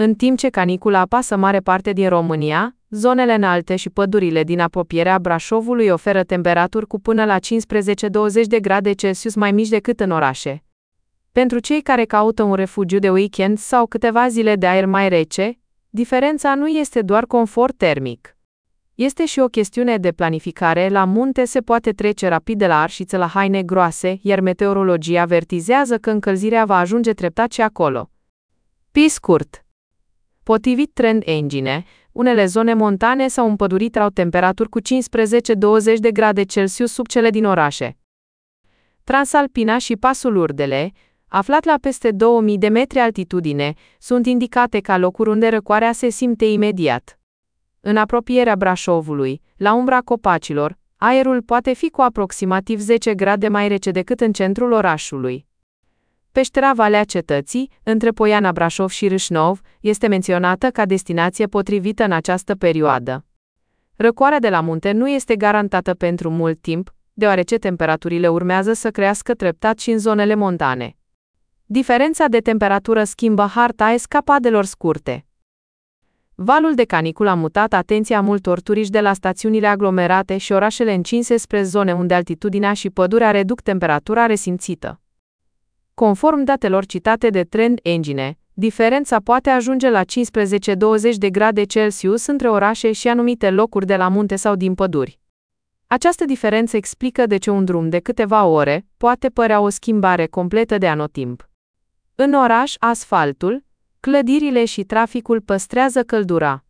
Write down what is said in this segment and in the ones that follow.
În timp ce canicula apasă mare parte din România, zonele înalte și pădurile din apropierea Brașovului oferă temperaturi cu până la 15-20 de grade Celsius mai mici decât în orașe. Pentru cei care caută un refugiu de weekend sau câteva zile de aer mai rece, diferența nu este doar confort termic. Este și o chestiune de planificare. La munte se poate trece rapid de la arșiță la haine groase, iar meteorologia avertizează că încălzirea va ajunge treptat și acolo. Pe scurt, potrivit Trend Engine, unele zone montane sau împădurite au temperaturi cu 15-20 de grade Celsius sub cele din orașe. Transalpina și pasul Urdele, aflat la peste 2000 de metri altitudine, sunt indicate ca locuri unde răcoarea se simte imediat. În apropierea Brașovului, la umbra copacilor, aerul poate fi cu aproximativ 10 grade mai rece decât în centrul orașului. Peștera Valea Cetății, între Poiana Brașov și Râșnov, este menționată ca destinație potrivită în această perioadă. Răcoarea de la munte nu este garantată pentru mult timp, deoarece temperaturile urmează să crească treptat și în zonele montane. Diferența de temperatură schimbă harta escapadelor scurte. Valul de caniculă a mutat atenția multor turiști de la stațiunile aglomerate și orașele încinse spre zone unde altitudinea și pădurea reduc temperatura resimțită. Conform datelor citate de Trend Engine, diferența poate ajunge la 15-20 de grade Celsius între orașe și anumite locuri de la munte sau din păduri. Această diferență explică de ce un drum de câteva ore poate părea o schimbare completă de anotimp. În oraș, asfaltul, clădirile și traficul păstrează căldura.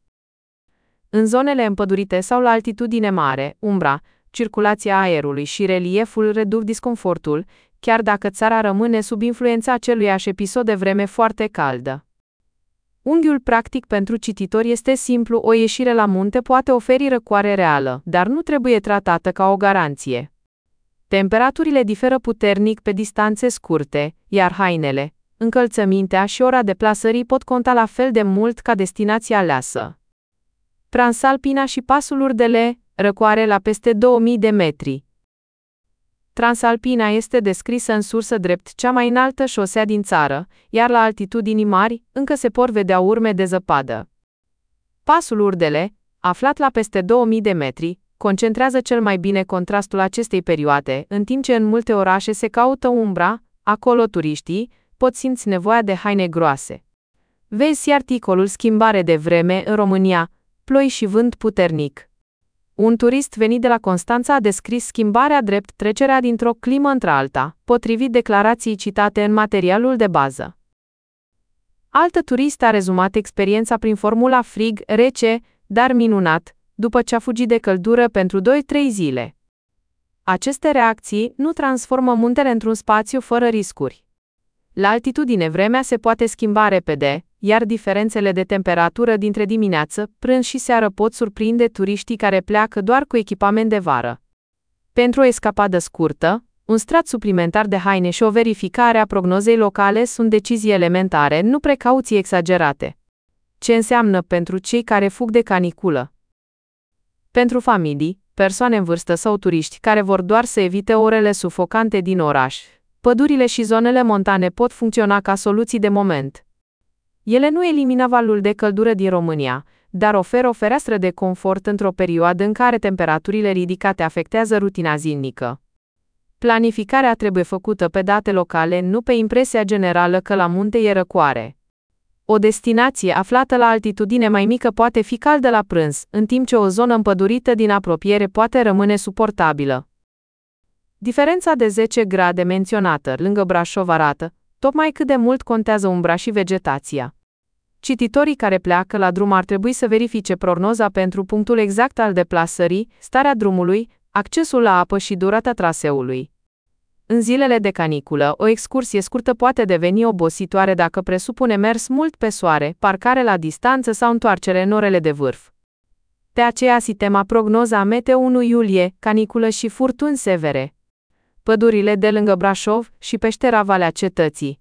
În zonele împădurite sau la altitudine mare, umbra, circulația aerului și relieful reduc disconfortul, chiar dacă țara rămâne sub influența aceluiași episod de vreme foarte caldă. Unghiul practic pentru cititori este simplu: o ieșire la munte poate oferi răcoare reală, dar nu trebuie tratată ca o garanție. Temperaturile diferă puternic pe distanțe scurte, iar hainele, încălțămintea și ora deplasării pot conta la fel de mult ca destinația aleasă. Transalpina și pasul Urdele, răcoare la peste 2000 de metri. Transalpina este descrisă în sursă drept cea mai înaltă șosea din țară, iar la altitudini mari încă se pot vedea urme de zăpadă. Pasul Urdele, aflat la peste 2000 de metri, concentrează cel mai bine contrastul acestei perioade, în timp ce în multe orașe se caută umbra, acolo turiștii pot simți nevoia de haine groase. Vezi articolul Schimbare de vreme în România, ploi și vânt puternic. Un turist venit de la Constanța a descris schimbarea drept trecerea dintr-o climă într-alta, potrivit declarației citate în materialul de bază. Altă turistă a rezumat experiența prin formula frig, rece, dar minunat, după ce a fugit de căldură pentru 2-3 zile. Aceste reacții nu transformă muntele într-un spațiu fără riscuri. La altitudine vremea se poate schimba repede, iar diferențele de temperatură dintre dimineață, prânz și seară pot surprinde turiștii care pleacă doar cu echipament de vară. Pentru o escapadă scurtă, un strat suplimentar de haine și o verificare a prognozei locale sunt decizii elementare, nu precauții exagerate. Ce înseamnă pentru cei care fug de caniculă? Pentru familii, persoane în vârstă sau turiști care vor doar să evite orele sufocante din oraș, pădurile și zonele montane pot funcționa ca soluții de moment. Ele nu elimină valul de căldură din România, dar oferă o fereastră de confort într-o perioadă în care temperaturile ridicate afectează rutina zilnică. Planificarea trebuie făcută pe date locale, nu pe impresia generală că la munte e răcoare. O destinație aflată la altitudine mai mică poate fi caldă la prânz, în timp ce o zonă împădurită din apropiere poate rămâne suportabilă. Diferența de 10 grade menționată lângă Brașov arată tocmai cât de mult contează umbra și vegetația. Cititorii care pleacă la drum ar trebui să verifice prognoza pentru punctul exact al deplasării, starea drumului, accesul la apă și durata traseului. În zilele de caniculă, o excursie scurtă poate deveni obositoare dacă presupune mers mult pe soare, parcare la distanță sau întoarcere în orele de vârf. De aceea sistema prognoza Meteo 1 iulie, caniculă și furtuni severe. Pădurile de lângă Brașov și peștera Valea Cetății.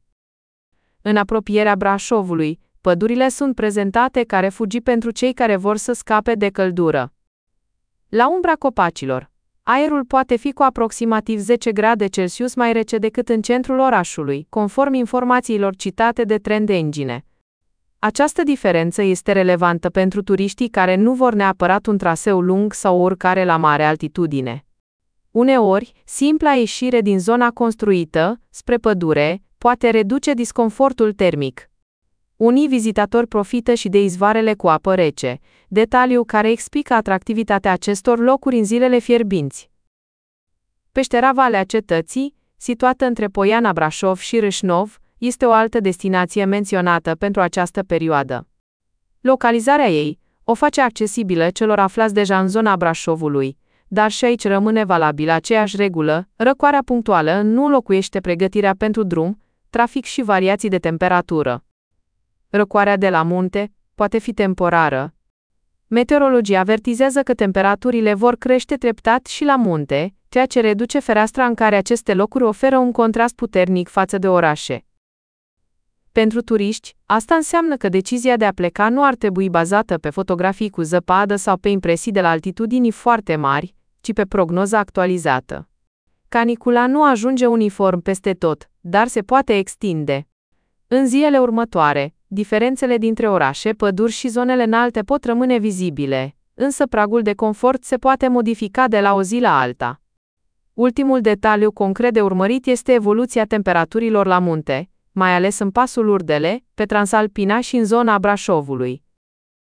În apropierea Brașovului, pădurile sunt prezentate ca refugii pentru cei care vor să scape de căldură. La umbra copacilor, aerul poate fi cu aproximativ 10 grade Celsius mai rece decât în centrul orașului, conform informațiilor citate de Trend Engine. Această diferență este relevantă pentru turiștii care nu vor neapărat un traseu lung sau o urcare la mare altitudine. Uneori, simpla ieșire din zona construită, spre pădure, poate reduce disconfortul termic. Unii vizitatori profită și de izvoarele cu apă rece, detaliu care explică atractivitatea acestor locuri în zilele fierbinți. Peștera Valea Cetății, situată între Poiana Brașov și Râșnov, este o altă destinație menționată pentru această perioadă. Localizarea ei o face accesibilă celor aflați deja în zona Brașovului, dar și aici rămâne valabilă aceeași regulă: răcoarea punctuală nu locuiește pregătirea pentru drum, trafic și variații de temperatură. Răcoarea de la munte poate fi temporară. Meteorologia avertizează că temperaturile vor crește treptat și la munte, ceea ce reduce fereastra în care aceste locuri oferă un contrast puternic față de orașe. Pentru turiști, asta înseamnă că decizia de a pleca nu ar trebui bazată pe fotografii cu zăpadă sau pe impresii de la altitudini foarte mari, ci pe prognoza actualizată. Canicula nu ajunge uniform peste tot, dar se poate extinde. În zilele următoare, diferențele dintre orașe, păduri și zonele înalte pot rămâne vizibile, însă pragul de confort se poate modifica de la o zi la alta. Ultimul detaliu concret de urmărit este evoluția temperaturilor la munte, mai ales în pasul Urdele, pe Transalpina și în zona Brașovului.